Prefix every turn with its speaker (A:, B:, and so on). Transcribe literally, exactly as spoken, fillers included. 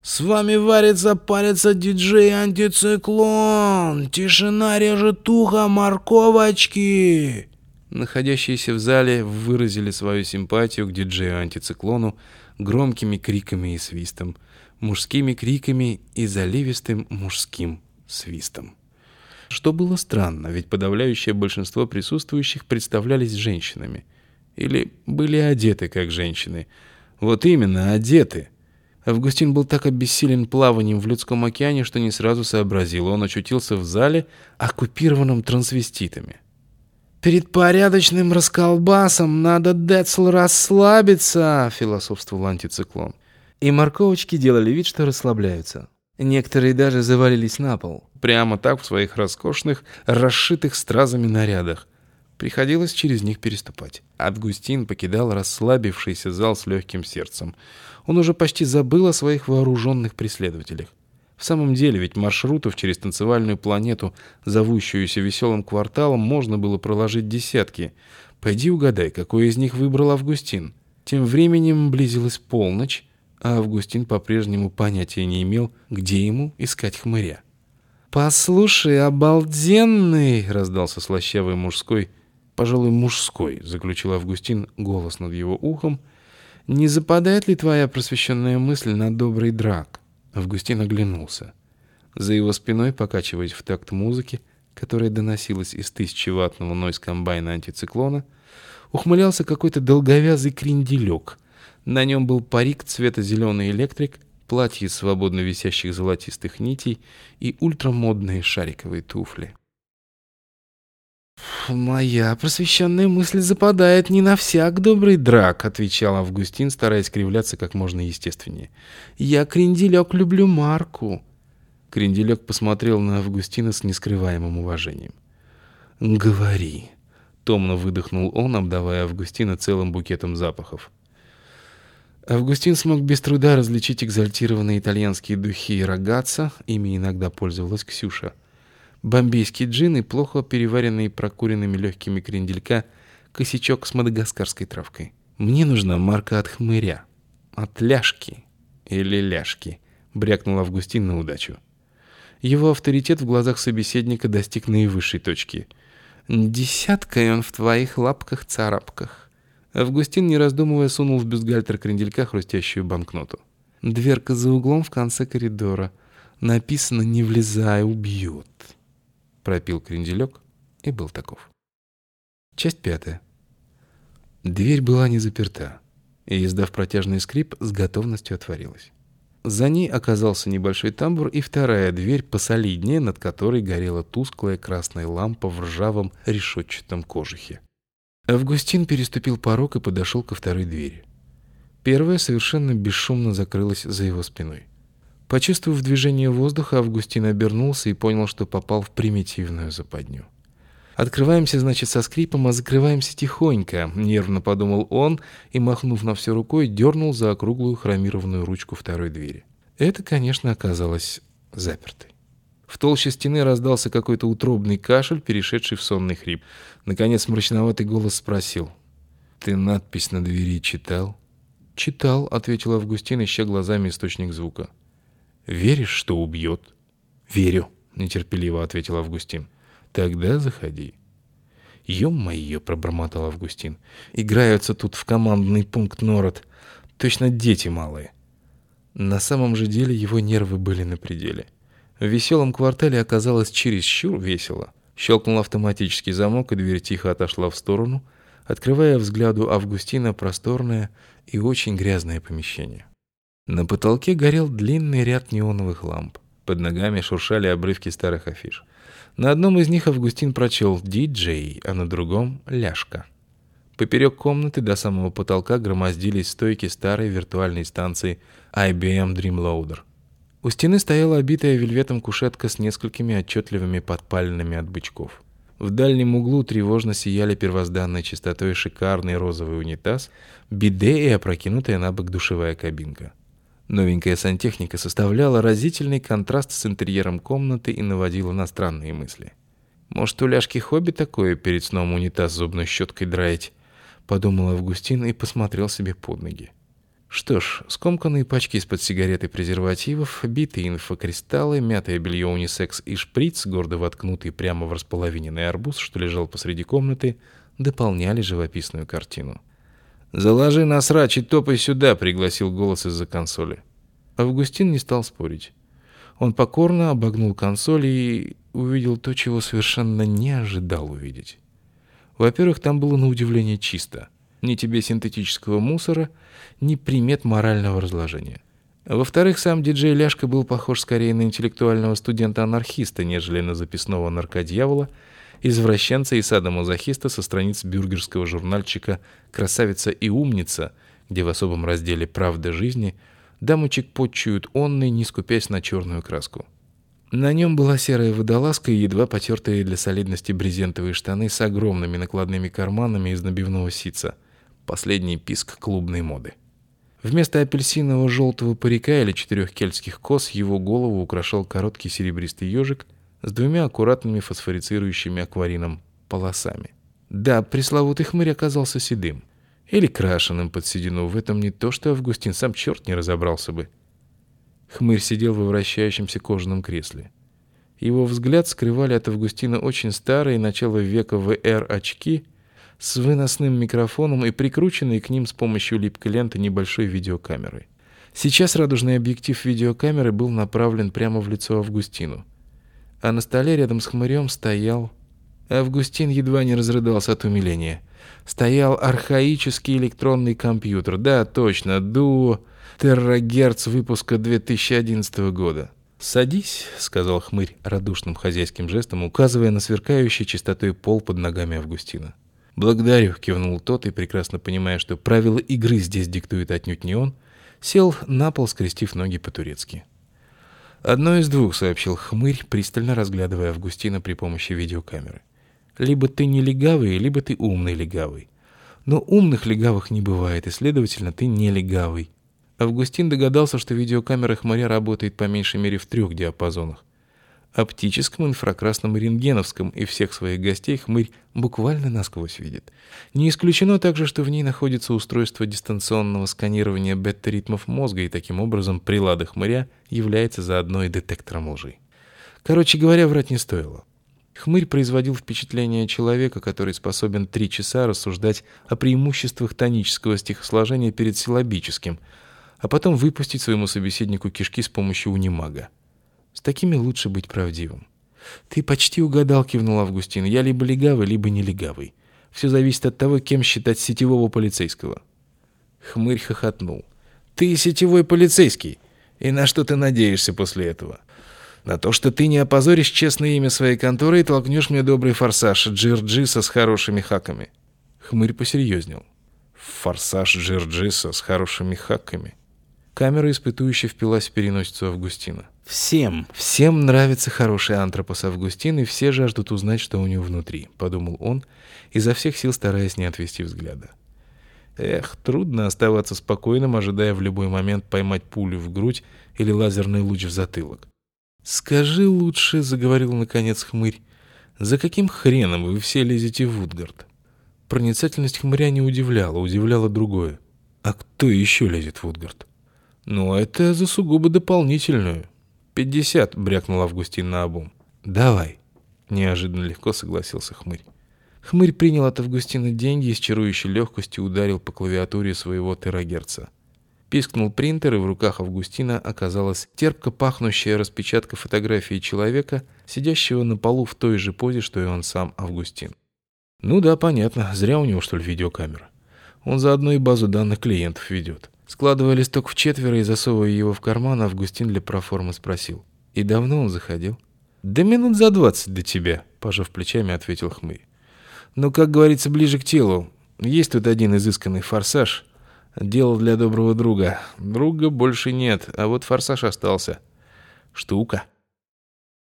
A: «С вами варится, парится диджей Антициклон! Тишина режет ухо, морковочки!» Находящиеся в зале выразили свою симпатию к диджею Антициклону громкими криками и свистом, мужскими криками и заливистым мужским свистом. Что было странно, ведь подавляющее большинство присутствующих представлялись женщинами. Или были одеты как женщины. Вот именно, одеты. Августин был так обессилен плаванием в людском океане, что не сразу сообразил. Он очутился в зале, оккупированном трансвеститами. «Перед порядочным расколбасом надо, Децл, расслабиться», — философствовал Антициклон. И морковочки делали вид, что расслабляются. Некоторые даже завалились на пол, прямо так в своих роскошных, расшитых стразами нарядах. Приходилось через них переступать. Августин покидал расслабившийся зал с легким сердцем. Он уже почти забыл о своих вооруженных преследователях. В самом деле, ведь маршрутов через танцевальную планету, зовущуюся веселым кварталом, можно было проложить десятки. Пойди угадай, какой из них выбрал Августин. Тем временем близилась полночь, а Августин по-прежнему понятия не имел, где ему искать хмыря. «Послушай, обалденный!» — раздался слащавый мужской, пожалуй, мужской, заключил Августин голос над его ухом. «Не западает ли твоя просвещенная мысль на добрый драк?» Августин оглянулся. За его спиной, покачиваясь в такт музыки, которая доносилась из тысячеваттного нойз-комбайна Антициклона, ухмылялся какой-то долговязый кренделек. На нем был парик цвета зеленый электрик, платье из свободно висящих золотистых нитей и ультрамодные шариковые туфли. «Моя просвещенная мысль западает не на всяк, добрый драк», — отвечал Августин, стараясь кривляться как можно естественнее. «Я, кренделек, люблю Марку». Кренделек посмотрел на Августина с нескрываемым уважением. «Говори», — томно выдохнул он, обдавая Августина целым букетом запахов. Августин смог без труда различить экзальтированные итальянские духи рогатца, ими иногда пользовалась Ксюша, бомбейский джин и плохо переваренный прокуренными легкими кренделька косячок с мадагаскарской травкой. «Мне нужна марка от хмыря. От ляжки или ляжки», — брякнул Августин на удачу. Его авторитет в глазах собеседника достиг наивысшей точки. «Десяткой он в твоих лапках-царапках». Августин, не раздумывая, сунул в бюстгальтер кренделька хрустящую банкноту. «Дверка за углом в конце коридора. Написано: не влезай, убьет». Пропил кренделек и был таков. Часть пятая. Дверь была не заперта, и, издав протяжный скрип, с готовностью отворилась. За ней оказался небольшой тамбур и вторая дверь посолиднее, над которой горела тусклая красная лампа в ржавом решетчатом кожухе. Августин переступил порог и подошел ко второй двери. Первая совершенно бесшумно закрылась за его спиной. Почувствовав движение воздуха, Августин обернулся и понял, что попал в примитивную западню. «Открываемся, значит, со скрипом, а закрываемся тихонько», — нервно подумал он и, махнув на все рукой, дернул за округлую хромированную ручку второй двери. Это, конечно, оказалось запертой. В толще стены раздался какой-то утробный кашель, перешедший в сонный хрип. Наконец мрачноватый голос спросил: «Ты надпись на двери читал?» «Читал», — ответил Августин, ища глазами источник звука. «Веришь, что убьет?» «Верю», — нетерпеливо ответил Августин. «Тогда заходи». «Ё-моё», — пробормотал Августин. «Играются тут в командный пункт Нород. Точно дети малые». На самом же деле его нервы были на пределе. В веселом квартале оказалось чересчур весело. Щелкнул автоматический замок, и дверь тихо отошла в сторону, открывая взгляду Августина просторное и очень грязное помещение. На потолке горел длинный ряд неоновых ламп. Под ногами шуршали обрывки старых афиш. На одном из них Августин прочел «Диджей», а на другом «Ляжка». Поперек комнаты до самого потолка громоздились стойки старой виртуальной станции ай би эм Dreamloader. У стены стояла обитая вельветом кушетка с несколькими отчетливыми подпалинами от бычков. В дальнем углу тревожно сияли первозданной чистотой шикарный розовый унитаз, биде и опрокинутая на бок душевая кабинка. Новенькая сантехника составляла разительный контраст с интерьером комнаты и наводила на странные мысли. «Может, у Ляшки хобби такое перед сном унитаз зубной щеткой драить?» — подумал Августин и посмотрел себе под ноги. Что ж, скомканные пачки из-под сигарет и презервативов, битые инфокристаллы, мятое белье унисекс и шприц, гордо воткнутый прямо в располовиненный арбуз, что лежал посреди комнаты, дополняли живописную картину. «Заложи на срач и топай сюда», — пригласил голос из-за консоли. Августин не стал спорить. Он покорно обогнул консоль и увидел то, чего совершенно не ожидал увидеть. Во-первых, там было на удивление чисто. Ни тебе синтетического мусора, ни примет морального разложения. Во-вторых, сам диджей Ляшка был похож скорее на интеллектуального студента-анархиста, нежели на записного наркодьявола, извращенца и садомазохиста со страниц бюргерского журнальчика «Красавица и умница», где в особом разделе «Правда жизни» дамочек подчуют онной, не скупясь на черную краску. На нем была серая водолазка и едва потертые для солидности брезентовые штаны с огромными накладными карманами из набивного ситца. Последний писк клубной моды. Вместо апельсинового желтого парика или четырех кельтских кос его голову украшал короткий серебристый ежик с двумя аккуратными фосфорицирующими акварином полосами. Да, пресловутый хмырь оказался седым. Или крашеным под седину. В этом не то, что Августин, сам черт не разобрался бы. Хмырь сидел во вращающемся кожаном кресле. Его взгляд скрывали от Августина очень старые начала века вэ эр-очки с выносным микрофоном и прикрученные к ним с помощью липкой ленты небольшой видеокамерой. Сейчас радужный объектив видеокамеры был направлен прямо в лицо Августину. А на столе рядом с хмырем стоял... Августин едва не разрыдался от умиления. Стоял архаический электронный компьютер. Да, точно, Duo Террагерц выпуска две тысячи одиннадцатого года. «Садись», — сказал хмырь радушным хозяйским жестом, указывая на сверкающий чистотой пол под ногами Августина. «Благодарю», — кивнул тот, и, прекрасно понимая, что правила игры здесь диктует отнюдь не он, сел на пол, скрестив ноги по-турецки. «Одно из двух», — сообщил хмырь, пристально разглядывая Августина при помощи видеокамеры. «Либо ты не легавый, либо ты умный легавый. Но умных легавых не бывает, и, следовательно, ты не легавый». Августин догадался, что видеокамера хмыря работает по меньшей мере в трех диапазонах. Оптическом, инфракрасном и рентгеновском, и всех своих гостей хмырь буквально насквозь видит. Не исключено также, что в ней находится устройство дистанционного сканирования бета-ритмов мозга, и таким образом прилада хмыря является заодно и детектором лжи. Короче говоря, врать не стоило. Хмырь производил впечатление человека, который способен три часа рассуждать о преимуществах тонического стихосложения перед силлабическим, а потом выпустить своему собеседнику кишки с помощью унимага. С такими лучше быть правдивым. «Ты почти угадал», — кивнул Августин. «Я либо легавый, либо не легавый. Все зависит от того, кем считать сетевого полицейского». Хмырь хохотнул. «Ты сетевой полицейский. И на что ты надеешься после этого? На то, что ты не опозоришь честное имя своей конторы и толкнешь мне добрый форсаж Джирджиса с хорошими хаками». Хмырь посерьезнел. «Форсаж Джирджиса с хорошими хаками». Камера испытующе впилась в переносицу Августина. «Всем, всем нравится хороший антропос Августин, и все жаждут узнать, что у него внутри», — подумал он, изо всех сил стараясь не отвести взгляда. Эх, трудно оставаться спокойным, ожидая в любой момент поймать пулю в грудь или лазерный луч в затылок. «Скажи лучше», — заговорил наконец хмырь, — «за каким хреном вы все лезете в Утгард?» Проницательность хмыря не удивляла, удивляло другое. «А кто еще лезет в Утгард?» «Ну, это за сугубо дополнительную». «Пятьдесят», — брякнул Августин наобум. «Давай», — неожиданно легко согласился хмырь. Хмырь принял от Августина деньги и с чарующей легкостью ударил по клавиатуре своего терагерца. Пискнул принтер, и в руках Августина оказалась терпко пахнущая распечатка фотографии человека, сидящего на полу в той же позе, что и он сам, Августин. Ну да, понятно, зря у него, что ли, видеокамера. Он заодно и базу данных клиентов ведет. Складывая листок в четверо и засовывая его в карман, Августин для проформы спросил: «И давно он заходил?» «Да минут за двадцать до тебя», — пожав плечами, ответил хмырь. «Но, как говорится, ближе к телу. Есть тут один изысканный форсаж. Дело для доброго друга. Друга больше нет, а вот форсаж остался. Штука».